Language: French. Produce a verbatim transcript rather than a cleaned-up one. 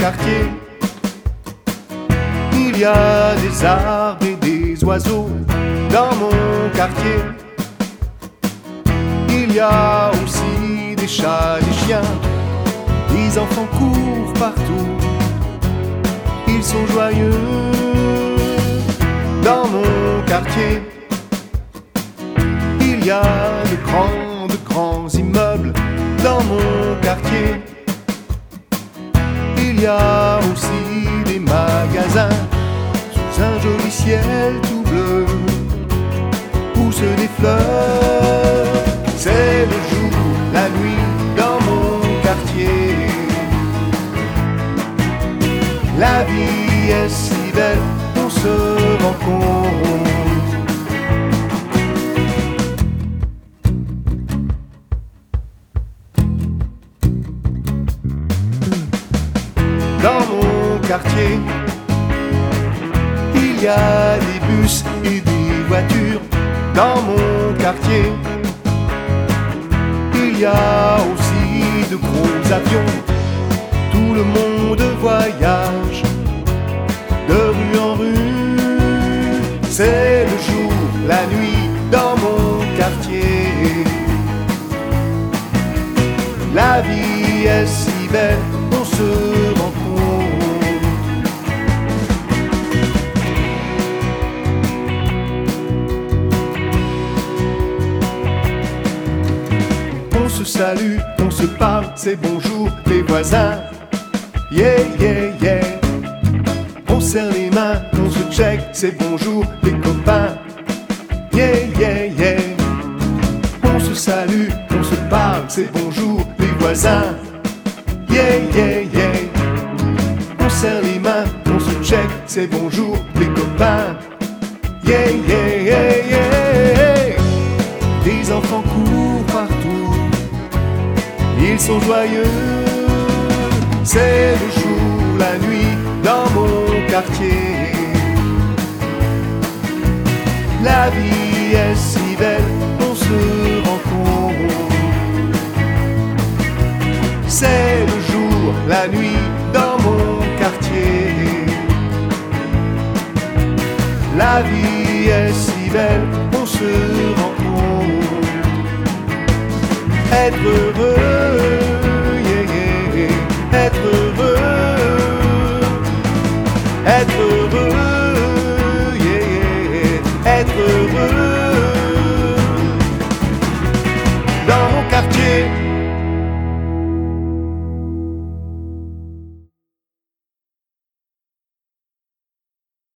quartier, il y a des arbres et des oiseaux. Dans mon quartier, il y a aussi des chats, des chiens. Les enfants courent partout, ils sont joyeux. Dans mon quartier, il y a de grands, de grands immeubles. Dans mon quartier, il y a aussi des magasins. Sous un joli ciel tout bleu poussent des fleurs. C'est le jour, la nuit dans mon quartier. La vie est si belle, on se rencontre. Dans mon quartier, il y a des bus et des voitures. Dans mon quartier, il y a aussi de gros avions. Tout le monde voyage de rue en rue. C'est le jour, la nuit dans mon quartier. La vie est si belle, on se rencontre. On se salue, on se parle, c'est bonjour les voisins. Yeah, yeah, yeah. On serre les mains, on se check, c'est bonjour les copains. Yeah, yeah, yeah. On se salue, on se parle, c'est bonjour les voisins. Yeah, yeah, yeah. On serre les mains, on se check, c'est bonjour les copains. Yeah, yeah, yeah, yeah. Des enfants courent partout, ils sont joyeux. C'est le jour, la nuit dans mon quartier. La vie est si belle, on se rencontre. C'est le jour, la nuit dans mon quartier. La vie est si belle, on se rencontre. Être heureux, yeah, yeah, yeah. Être heureux, être heureux, yeah, yeah. Être heureux. Dans mon quartier,